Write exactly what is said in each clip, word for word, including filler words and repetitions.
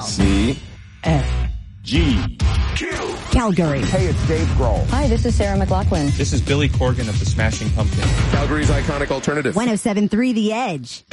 L. C. F. G. Q. Calgary. Hey, it's Dave Grohl. Hi, this is Sarah McLachlan. This is Billy Corgan of the Smashing Pumpkins. Calgary's iconic alternative. one oh seven point three The Edge.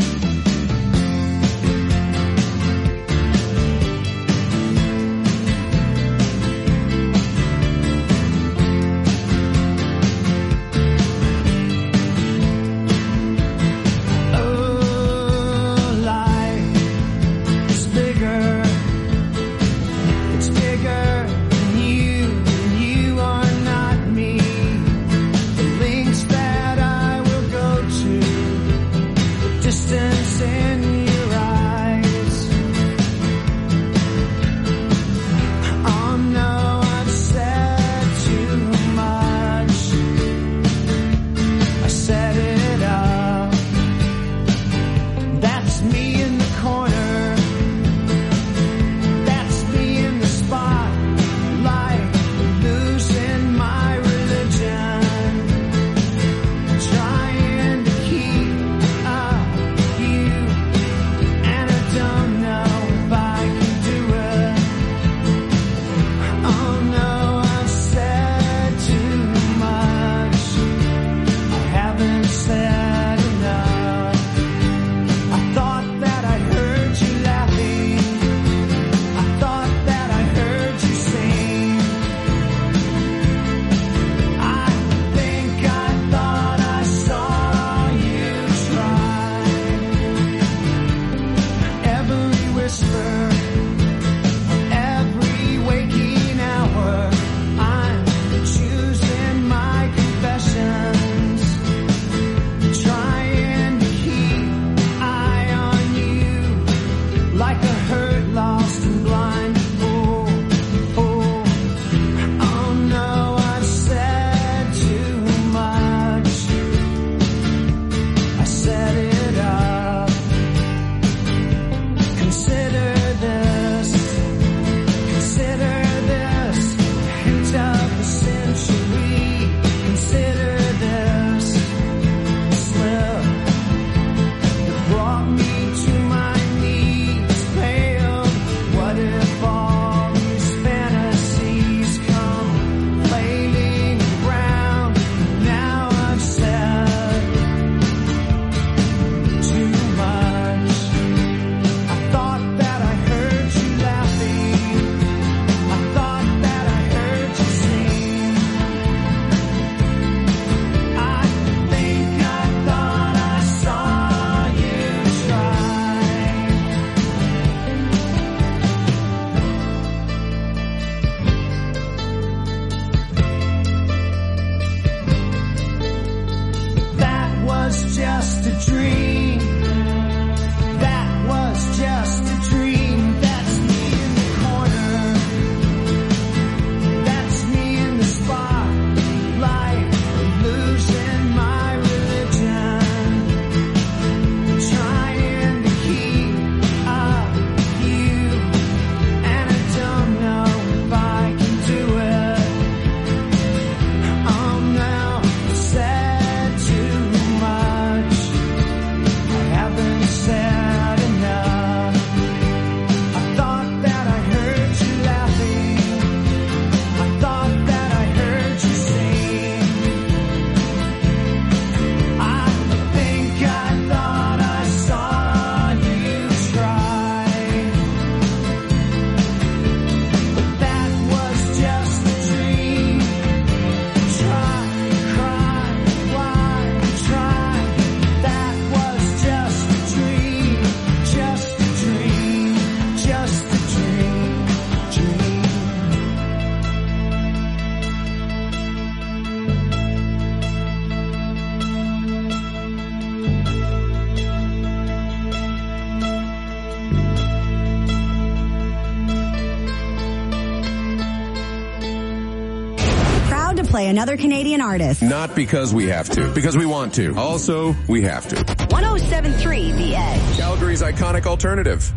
Play another Canadian artist. Not because we have to, because we want to. Also, we have to. one oh seven point three The Edge. Calgary's iconic alternative.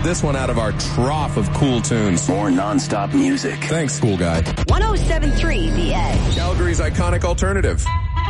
this one out of our trough of cool tunes. More non-stop music. Thanks, cool guy. one oh seven point three The Edge. Calgary's iconic alternative.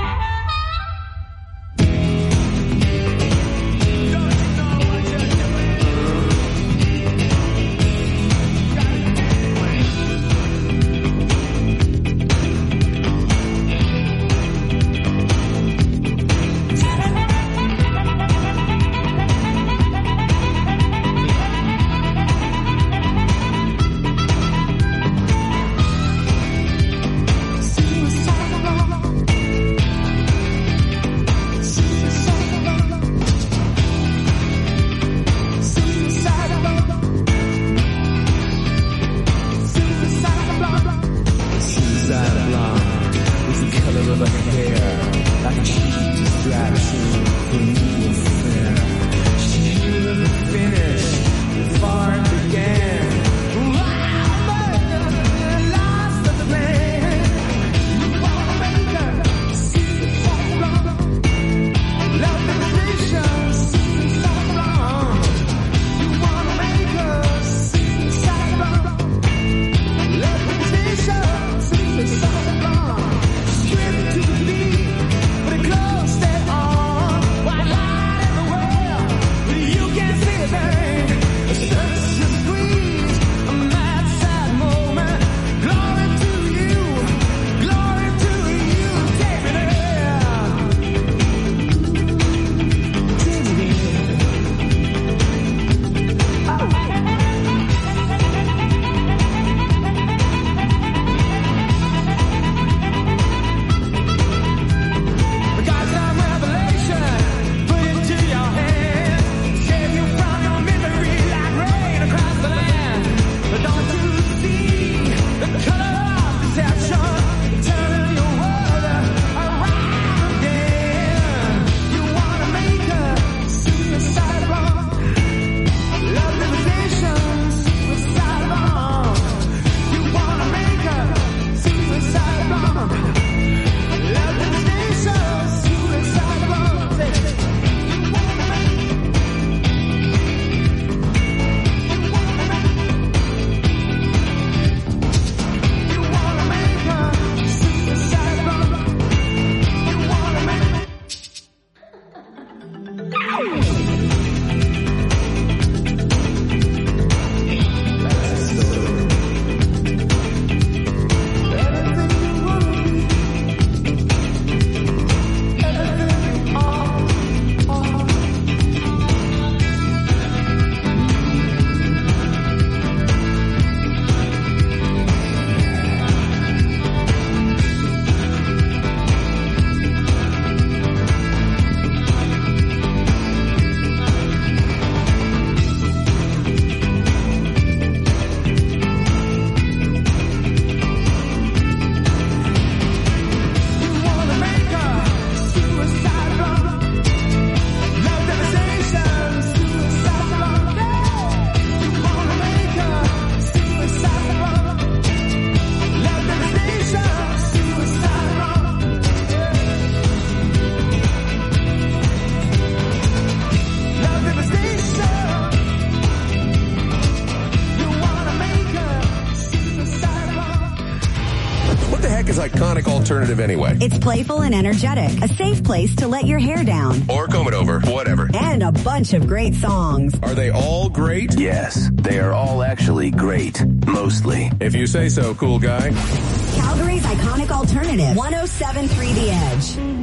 Iconic alternative anyway. It's playful and energetic. A safe place to let your hair down. Or comb it over, whatever. And a bunch of great songs. Are they all great? Yes, they are all actually great. Mostly. If you say so, cool guy. Calgary's iconic alternative. one oh seven point three The Edge.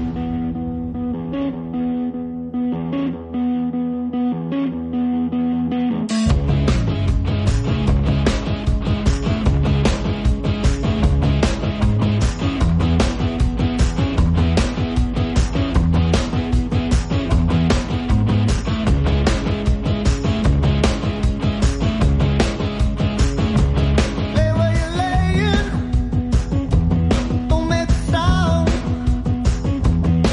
Don't make a sound.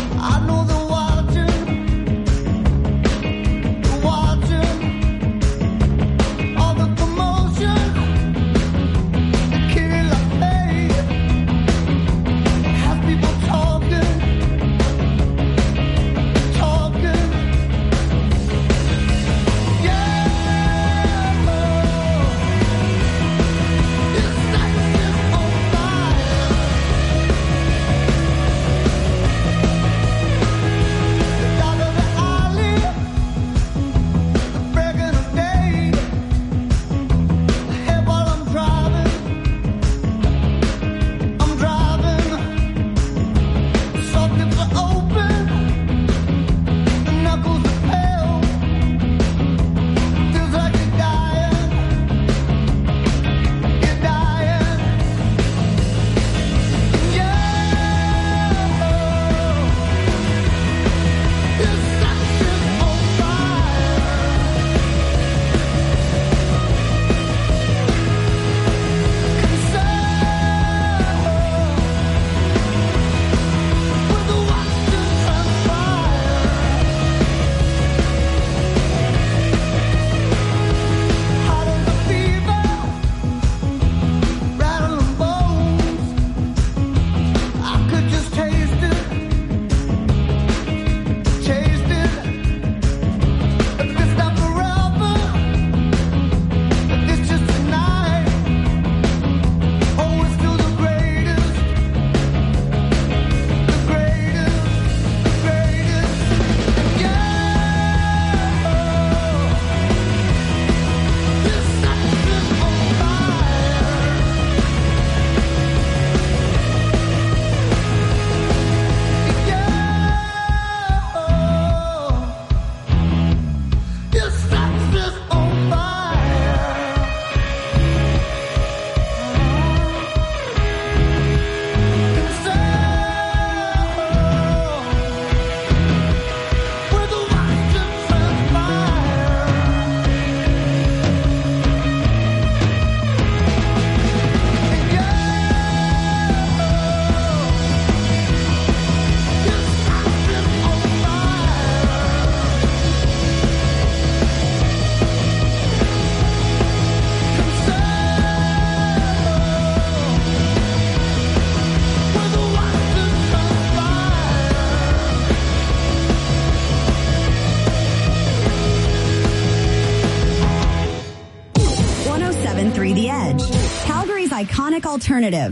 Iconic Alternative.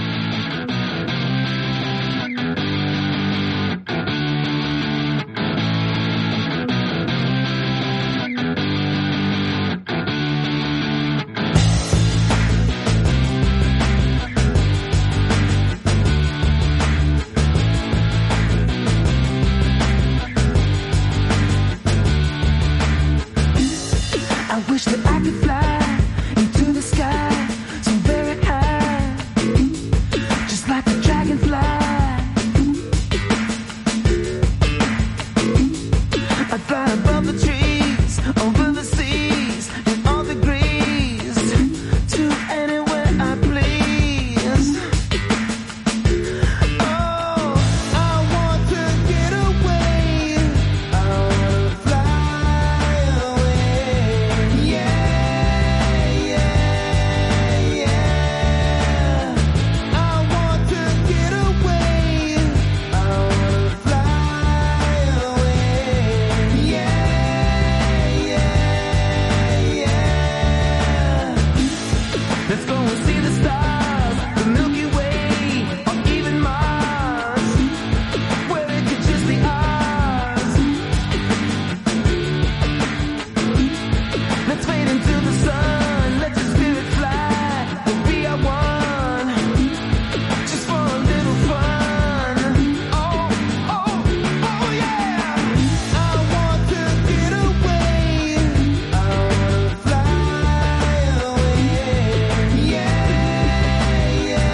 I wish that I could fly into the sky so very high, just like a dragonfly. I'd fly above the trees, over the seas, in all degrees, to anywhere I please. Oh, I want to get away. I wanna fly away. Yeah, yeah, yeah. I want to get away. I wanna fly away. Yeah, yeah, yeah. Let's go and see the stars, the Milky Way, or even Mars, where it could just be ours. Let's fade into the sun, let your spirit fly, we'll be our one, just for a little fun. Oh, oh, oh yeah. I want to get away, I wanna fly away. Yeah, yeah,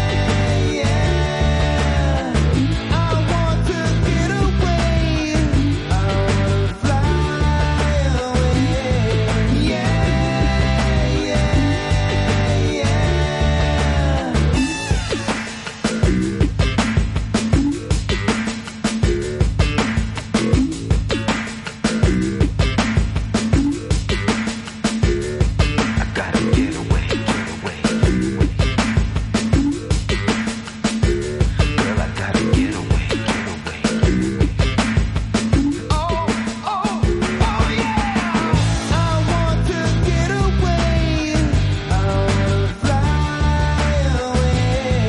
yeah. I want to get away, I wanna fly away. Yeah, yeah, yeah. I gotta get away, get away. Girl, I gotta get away, get away. Oh, oh, oh yeah. I want to get away. I wanna fly away.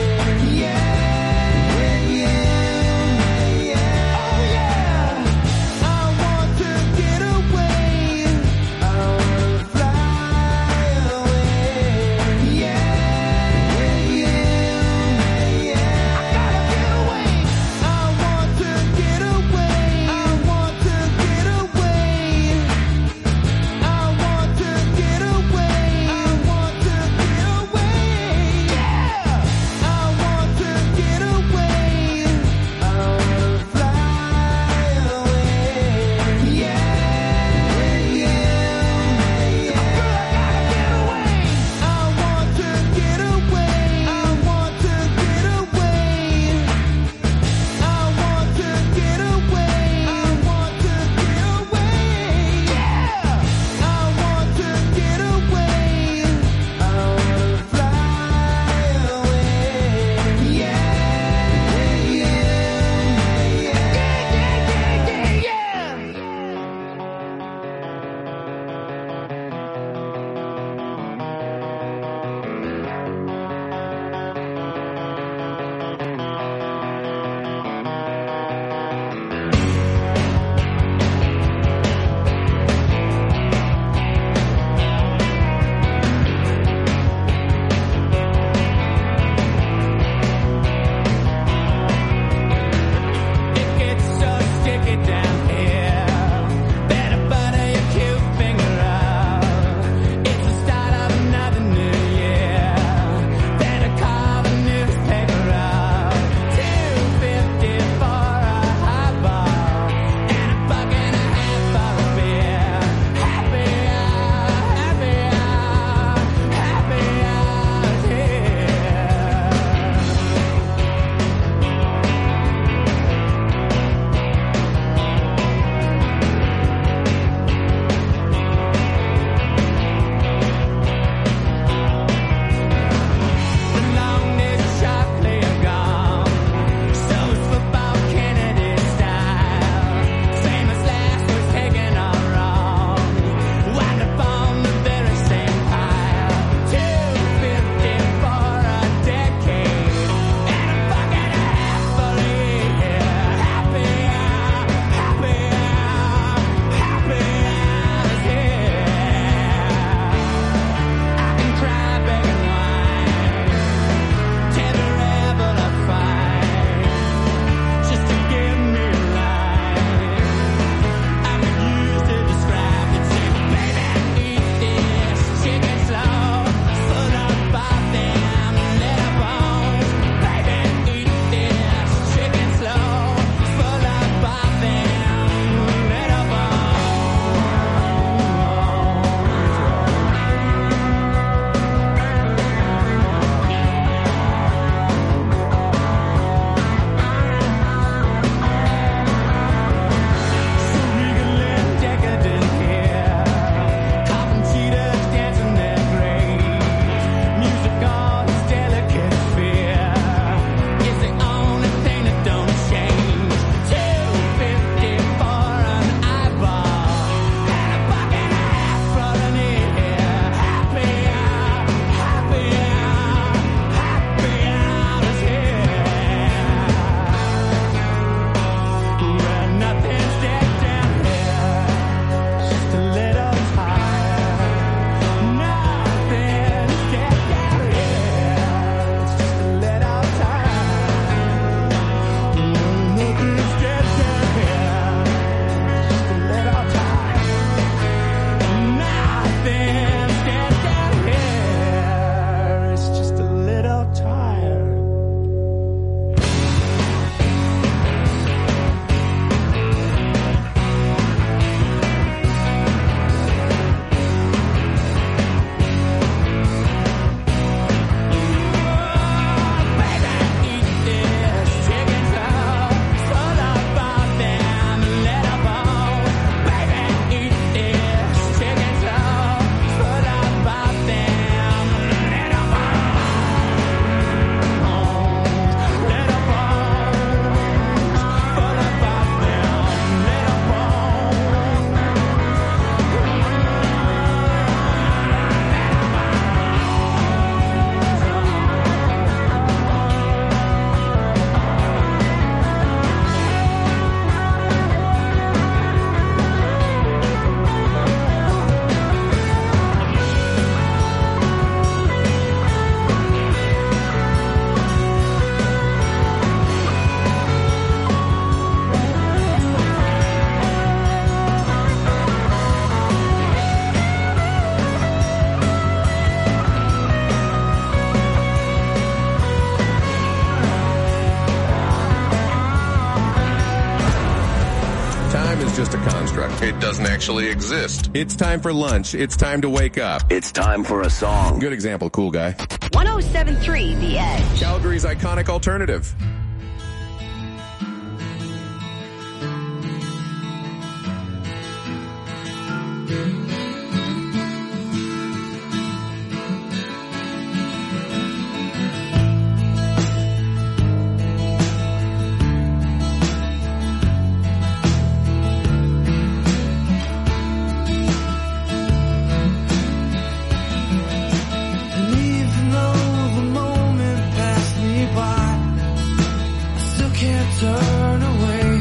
Yeah, yeah, yeah. Oh yeah. I want to get away. I wanna fly away. Yeah, yeah, yeah. I gotta get away. I want to get away. I want to get away. I want to get away. I want to get away. Yeah. I want to get away. I wanna fly away. Yeah, yeah, yeah. Girl, I gotta get away. I want to get away. I want to get away. I want to get away. I want to get away. Yeah. I want to get away. I wanna fly away. Yeah, yeah, yeah, yeah, yeah, It gets so sticky down here. Better butter your cute finger out. It's the start of another new year. Better call the newspaper out. Two fifty for a highball and a buck and a half for a beer. Happy hour, happy hour, happy hour's here. is just a construct. It doesn't actually exist. It's time for lunch. It's time to wake up. It's time for a song. Good example, cool guy. one oh seven point three The Edge. Calgary's iconic alternative. Turn away.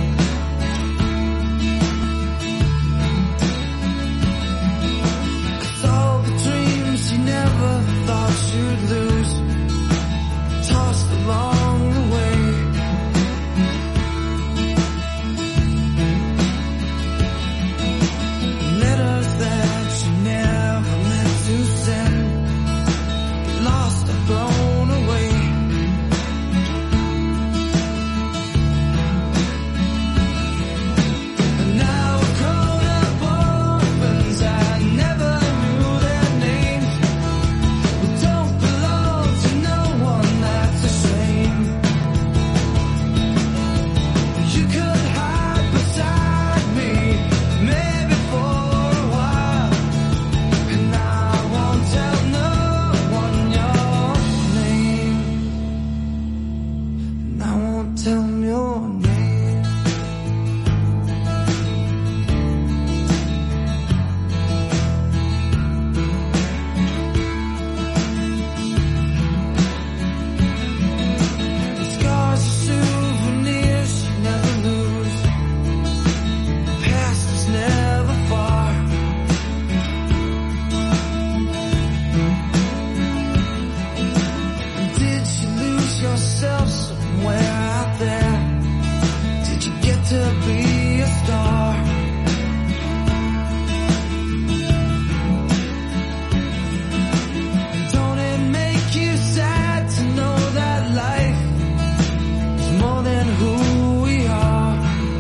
Cause all the dreams you never thought you'd lose, tossed along the way. Letters that you never meant to send, lost or thrown away. Yourself somewhere out there. Did you get to be a star? Don't it make you sad to know that life is more than who we are?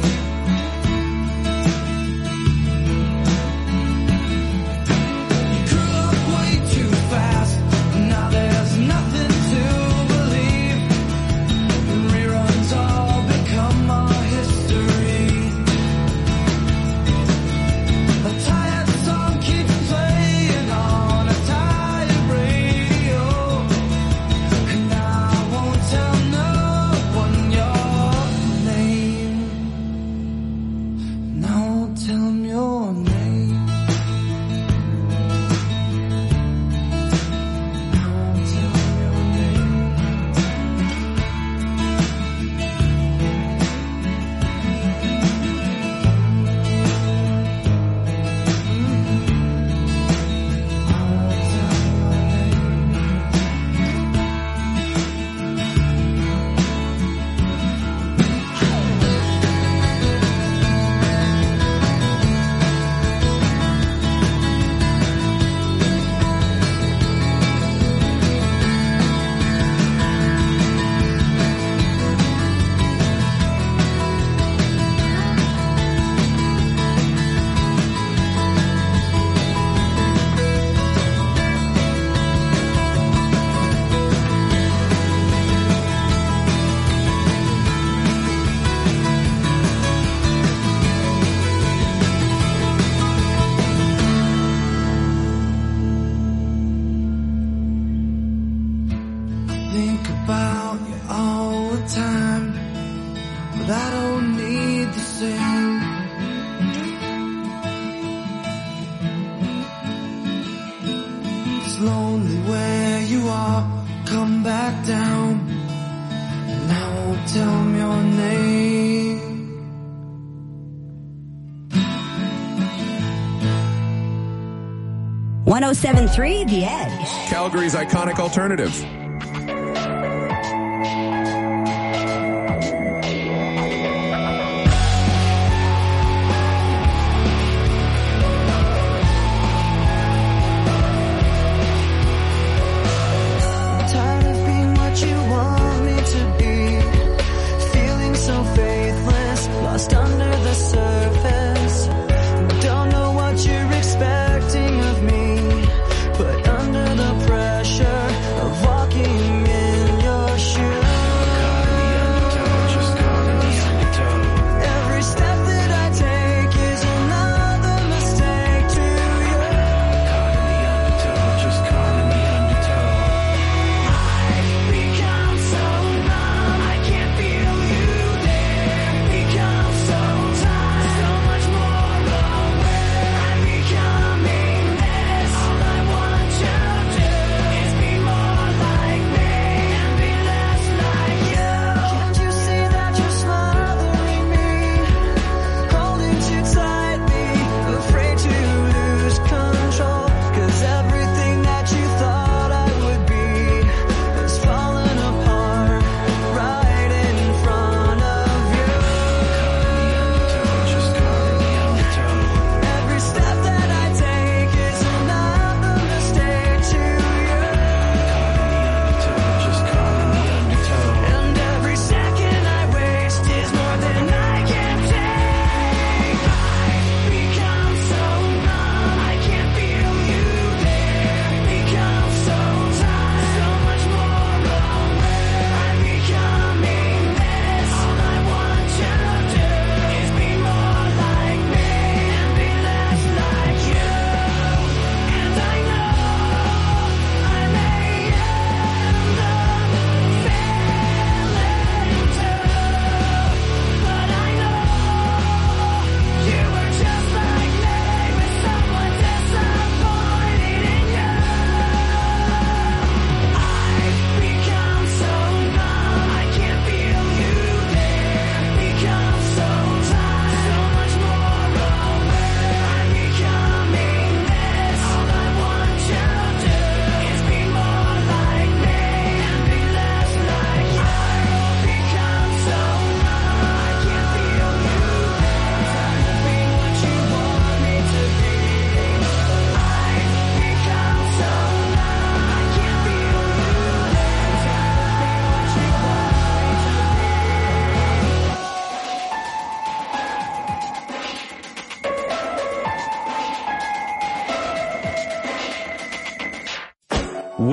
You grew up way too fast, and now there's nothing to think about you all the time, but I don't need the same. It's lonely where you are, come back down, and I won't tell me your name. one oh seven point three The Edge. Calgary's iconic alternative. Tired of being what you want me to be, feeling so faithless, lost under the surface.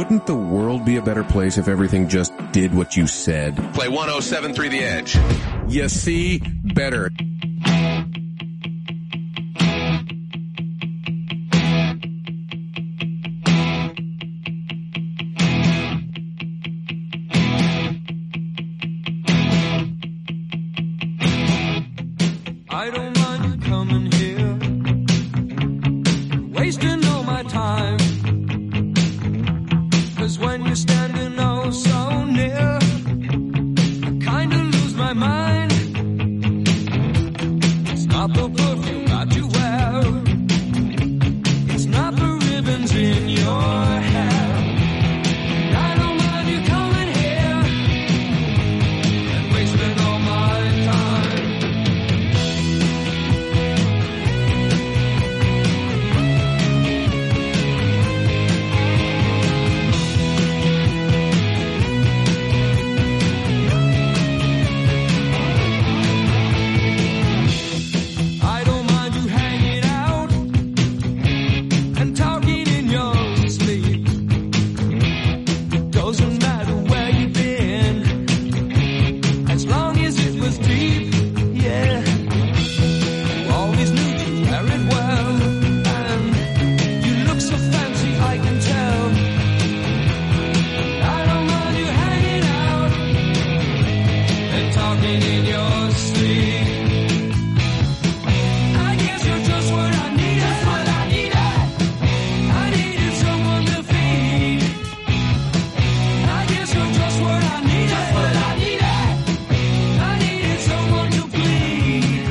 wouldn't the world be a better place if everything just did what you said? Play one oh seven point three The Edge. You see? Better. I don't mind you coming here, wasting all my time. 'Cause when you're standing oh so near, I kinda lose my mind. It's not the perfume that you wear, it's not the ribbons in your hair. I don't mind you coming here and wasting all my time. I don't mind you hanging out and talking in your sleep. Doesn't matter where you've been, as long as it was deep, yeah. You always knew to wear it well, and you look so fancy, I can tell. I don't mind you hanging out and talking in your sleep. I guess you're just what I needed. Just what I needed. I needed someone to feed. I guess you're just what I needed. Just what I needed. I needed someone to please.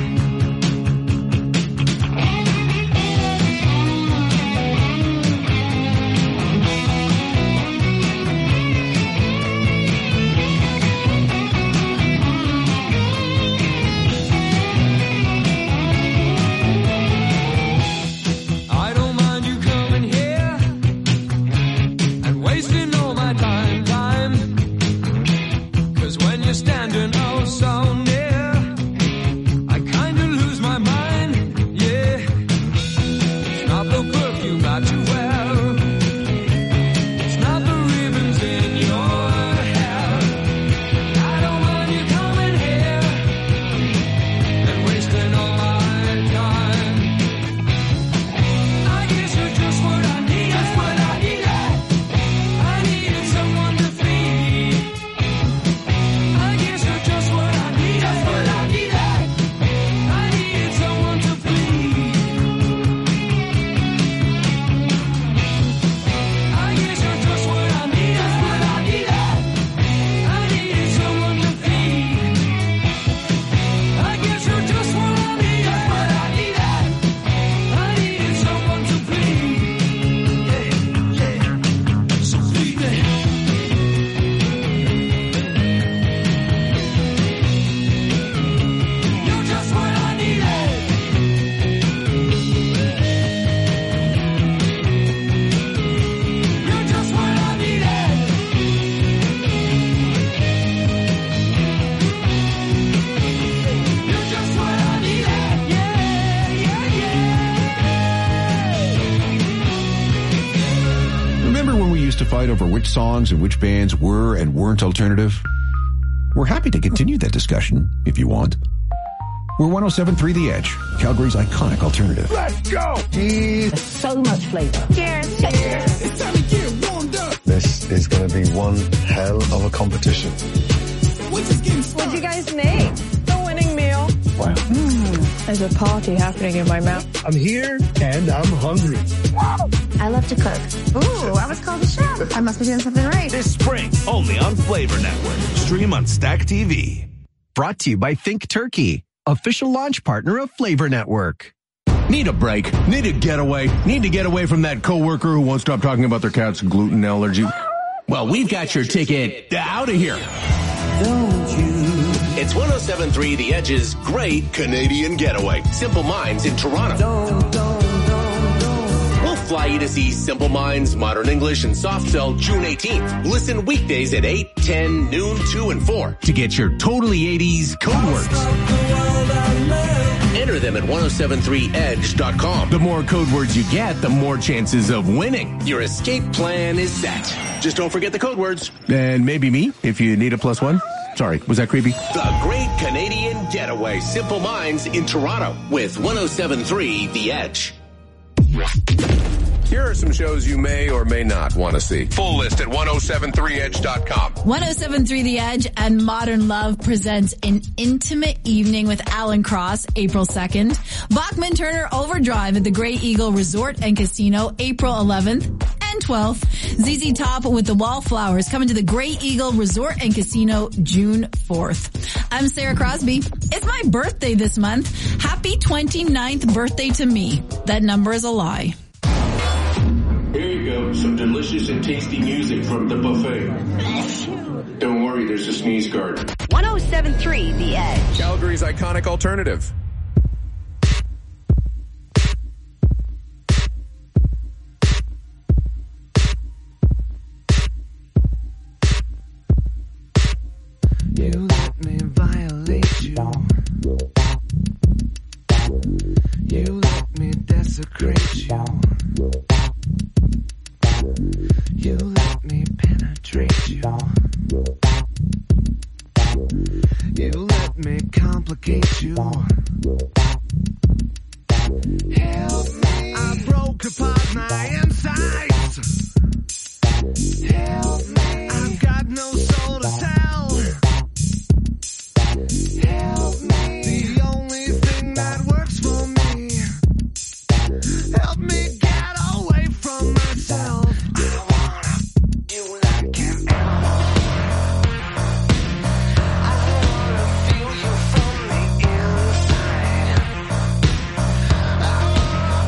I don't mind you coming here and wasting all my time, time. 'Cause when you're standing oh so near, I kinda lose my mind, yeah. It's not the perfume that you wear, it's not the ribbons in your hair. I don't mind you coming here and wasting all my time. I guess you're just what I needed. Just what I needed. I needed someone to feed. I guess you're just what I needed. Just what I needed. I needed someone to please. I guess you're just what I needed. Just what I needed. I needed someone to feed. I guess you're just what I needed. Just what I needed. I needed someone to please. Yeah, yeah. So please me. You're just what I needed. You're just what I needed. You're just what I needed. Yeah, yeah, yeah. Remember when we used to fight over which songs and which bands were and weren't alternative? We're happy to continue that discussion if you want. We're one oh seven point three The Edge, Calgary's iconic alternative. So much flavor. Cheers. This is going to be one hell of a competition. What'd you guys make? The winning meal. Wow. There's a party happening in my mouth. I'm here and I'm hungry. I love to cook. Ooh, I was called a chef. I must be doing something right. This spring, only on Flavor Network. Stream on Stack T V. Brought to you by Think Turkey, official launch partner of Flavor Network. Need a break? Need a getaway? Need to get away from that coworker who won't stop talking about their cat's gluten allergy? Well, we've got your ticket out of here. It's one oh seven point three The Edge's Great Canadian Getaway. Simple Minds in Toronto. We'll fly you to see Simple Minds, Modern English, and Softel June eighteenth. Listen weekdays at eight, ten, noon, two, and four to get your totally eighties code words. Enter them them at ten seventy-three edge dot com. The more code words you get, the more chances of winning. Your escape plan is set. Just don't forget the code words. And maybe me, if you need a plus one. Sorry, was that creepy? The Great Canadian Getaway. Simple Minds in Toronto with ten seventy-three The Edge. Here are some shows you may or may not want to see. Full list at ten seventy-three edge dot com. ten seventy-three The Edge and Modern Love presents an intimate evening with Alan Cross, April second. Bachman Turner Overdrive at the Grey Eagle Resort and Casino, April eleventh and twelfth. Z Z Top with the Wallflowers coming to the Grey Eagle Resort and Casino, June fourth. I'm Sarah Crosby. It's my birthday this month. Happy twenty-ninth birthday to me. That number is a lie. Here you go, some delicious and tasty music from the buffet. Don't worry, there's a sneeze guard. ten seventy-three The Edge. Calgary's iconic alternative. You let me violate you. You let me desecrate you. You let me penetrate you. You let me complicate you. Help me. I broke apart my insides. Help me. I've got no soul to tell. Help me. The only thing that works for me. Help me get away from myself. I wanna you like an I wanna feel you from the inside. I wanna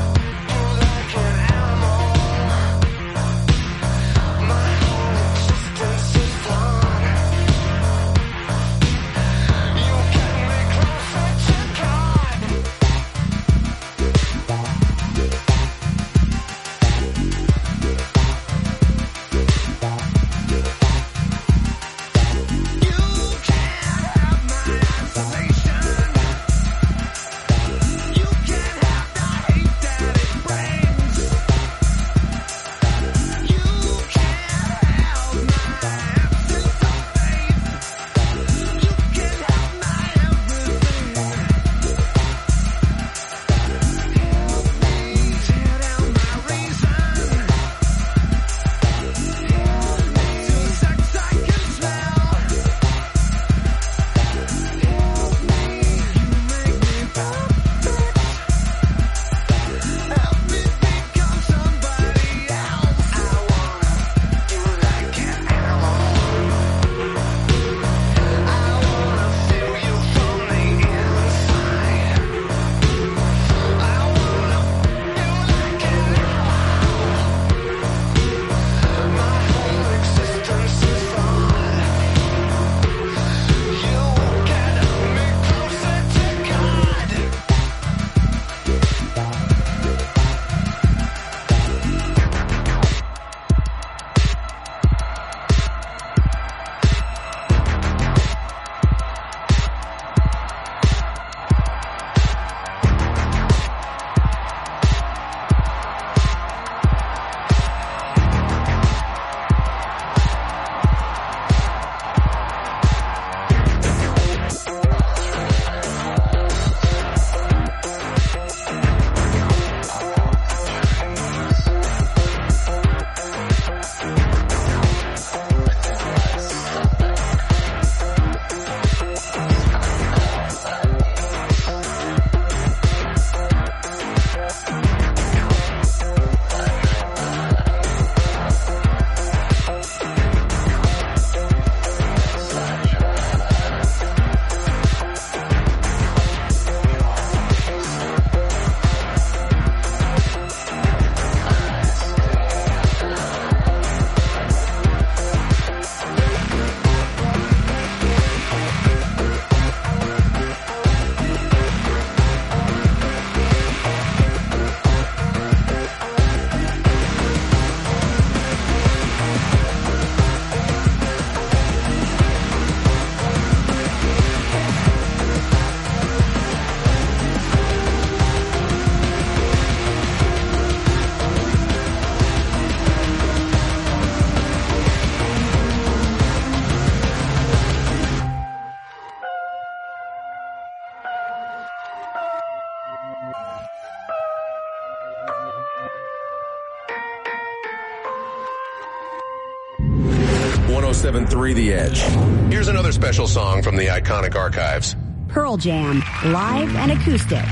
oh seven point three The Edge. Here's another special song from the iconic archives. Pearl Jam, live and acoustic.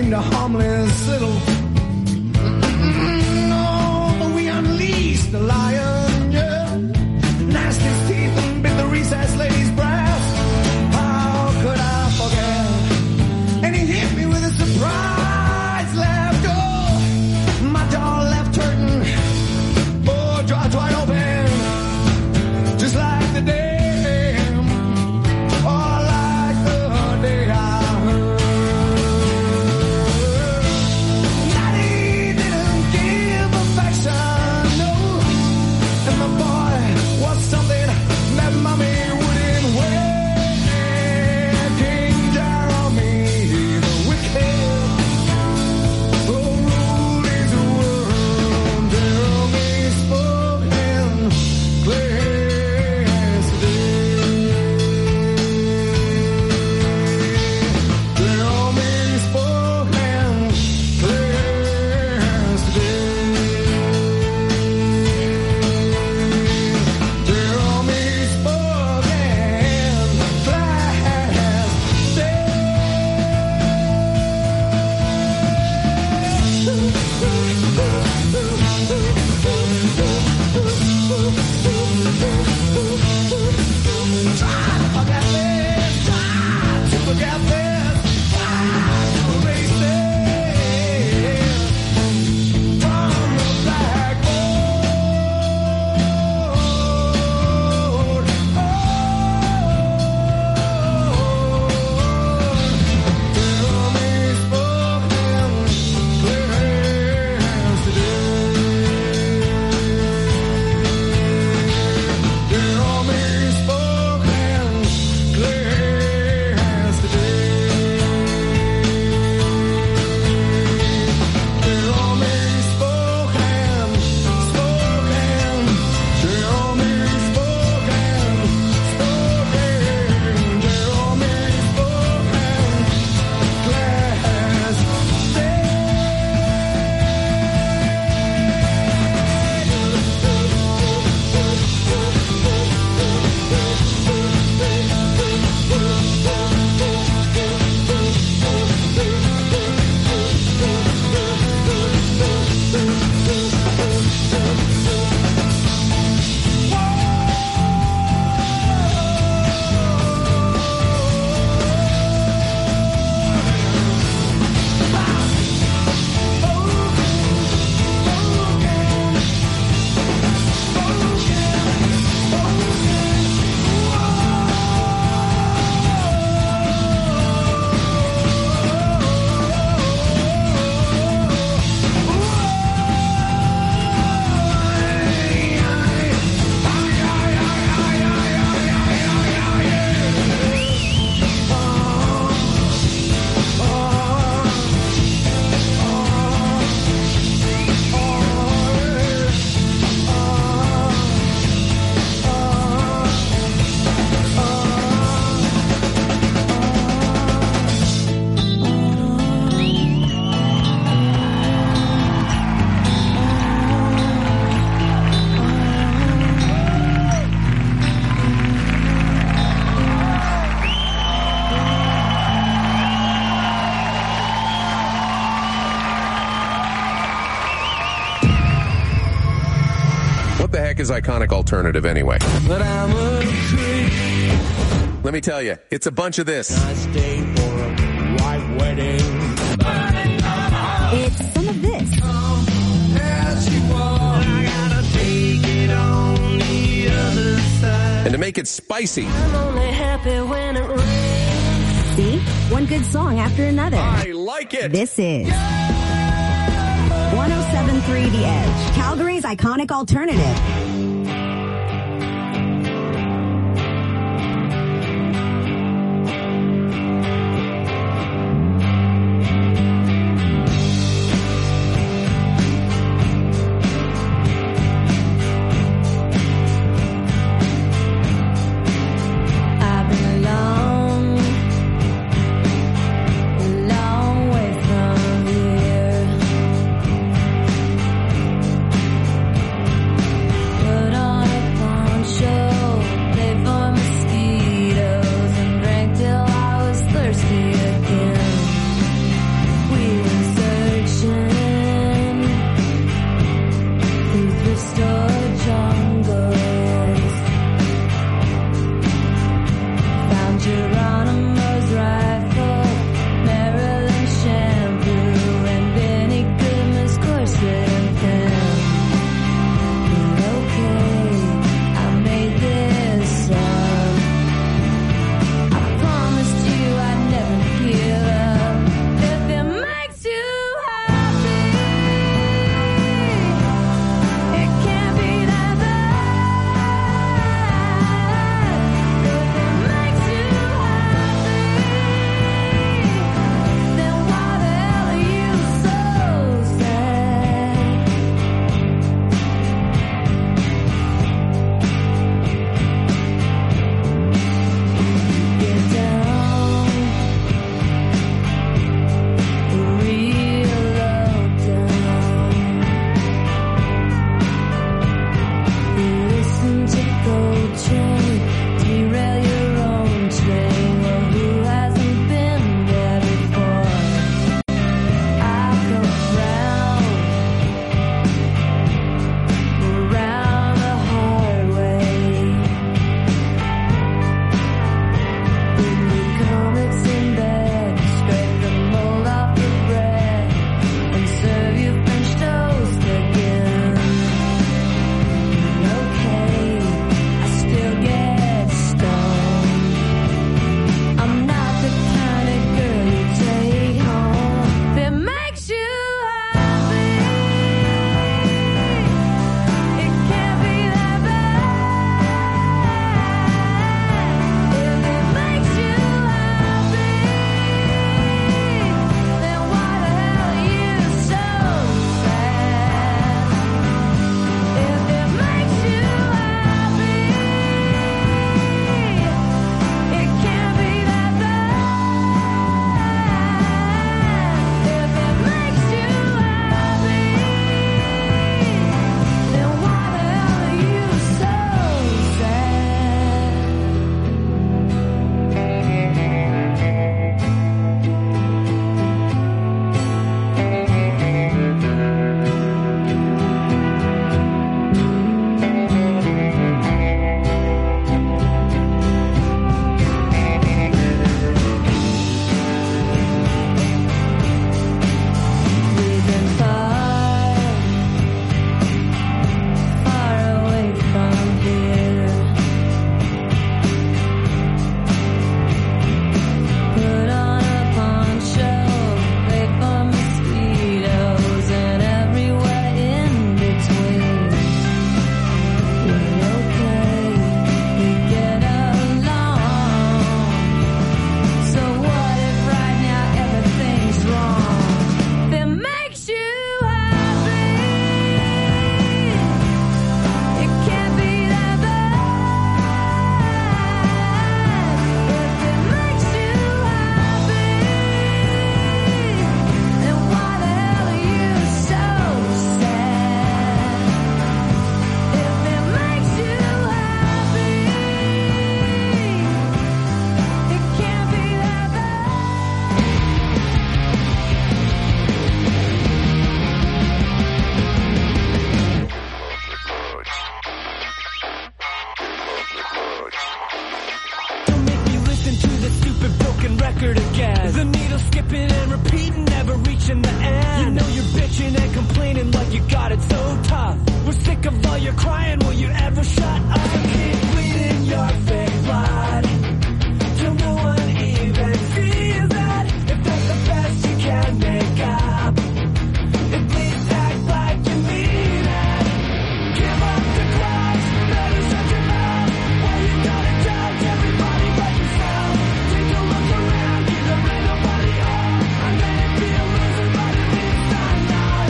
The light. What the heck is iconic alternative anyway? But I'm a creep. Let me tell you, it's a bunch of this. I stayed for a white wedding. It's some of this. As you walk, I gotta take it on the other side. And to make it spicy, I'm only happy when it rains. See? One good song after another. I like it. This is one oh seven point three The Edge, Calgary's iconic alternative. record again. The needle skipping and repeating, never reaching the end. You know you're bitching and complaining like you got it so tough. We're sick of all your crying, will you ever shut up? So keep bleeding your fake blood till no one even sees it. If that's the best you can make up, at least act like you mean it. Give up the grudge, better shut your mouth. Why you gotta judge everybody but yourself? Take a look around you, there ain't nobody home. I may be a loser, but at least I'm not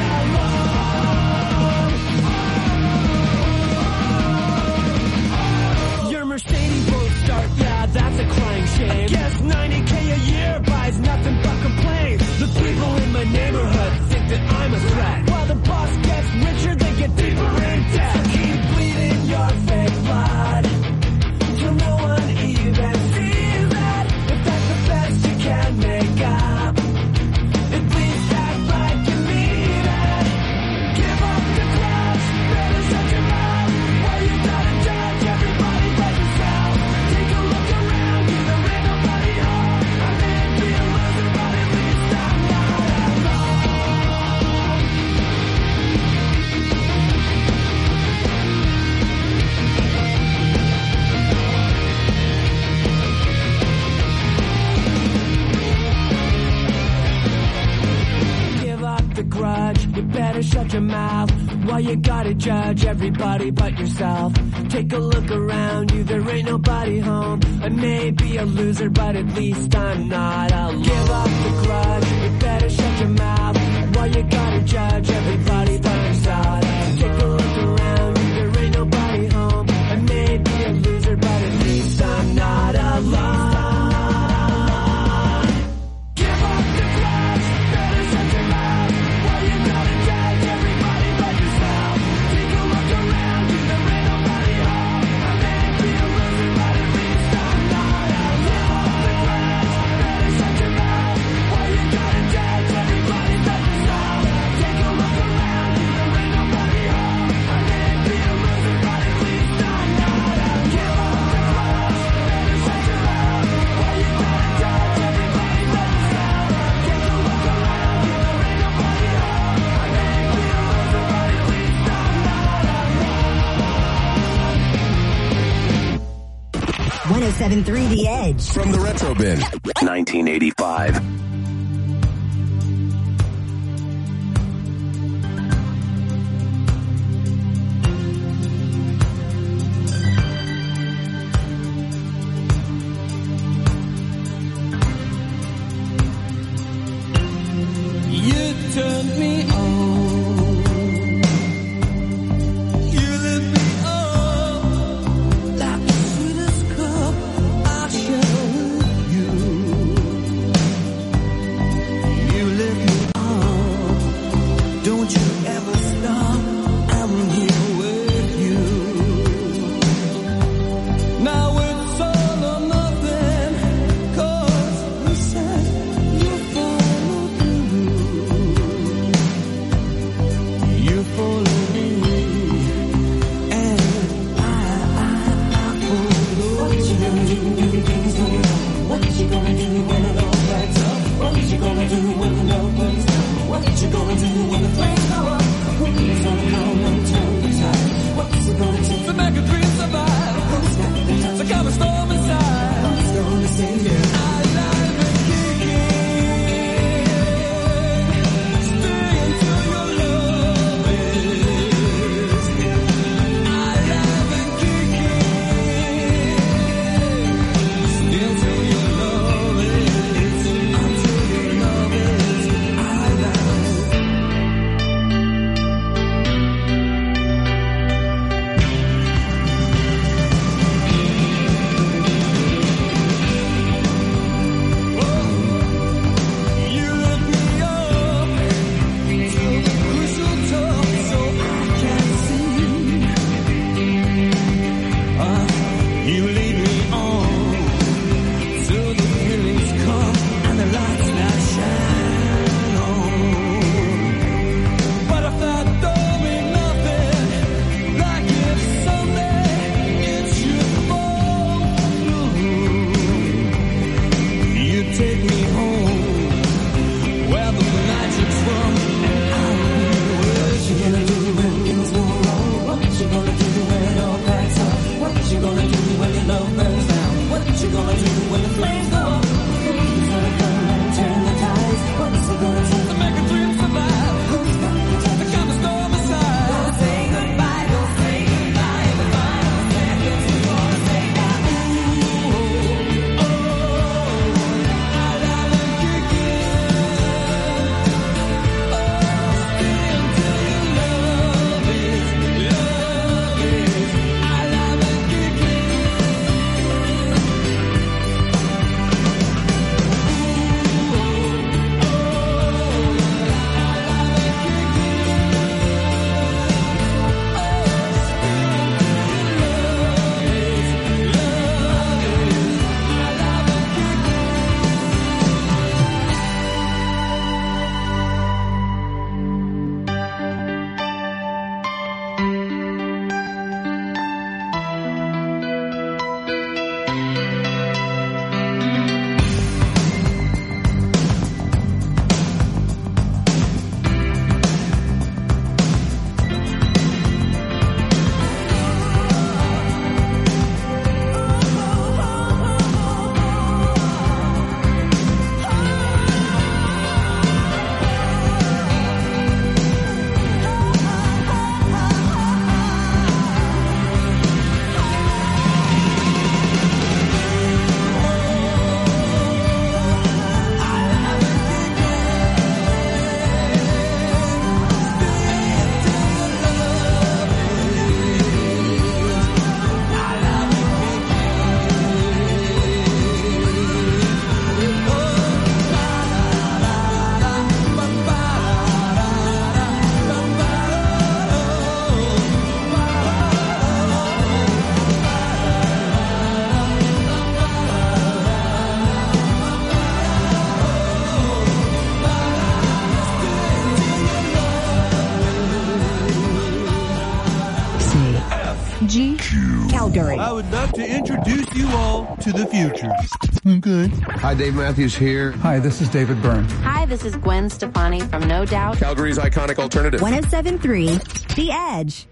alone. Your Mercedes won't start, yeah, that's a crying shame. I guess ninety K a year buys nothing but complaints. The people in my neighborhood think that I'm a threat. While the boss gets richer, they get deeper in debt. So keep bleeding your fake blood till no one even sees it. If that's the best you can make up, at least act like you mean it. Give up the grudge, better shut your mouth. Why you gotta judge everybody but yourself? Take a look around you, there ain't nobody home. I may be a loser, but at least I'm not alone. Give up the grudge, you better shut your mouth. Why you gotta judge everybody but yourself? Take a look around you, there ain't nobody home. I may be a loser, but at least I'm not alone. Give up the grudge, you better shut your mouth. Why you gotta judge everybody but yourself? Take a look around you, there ain't nobody home. I may be a loser, but at least I'm not alone. Give up the grudge, better shut your mouth. Why you gotta judge everybody but yourself? Take a look around you, there ain't nobody home. I may be a loser, but at least I'm not alone. Give up the grudge, better shut your mouth. Why you gotta judge everybody but yourself? Take a look around you, there ain't nobody home. I may be a loser, but at least I'm not alone. Give up the grudge, better shut your mouth. Why you gotta judge everybody but yourself? Take a look around you, there ain't nobody home. I may be a loser, but at least I'm not alone. one oh seven point three The Edge. From the Retro Bin, nineteen eighty-five. You turned me on. You lit me up like the sweetest cup I share with you. G. Calgary. I would love to introduce you all to the future. Okay. Hi, Dave Matthews here. Hi, this is David Byrne. Hi, this is Gwen Stefani from No Doubt. Calgary's iconic alternative. one oh seven point three The Edge.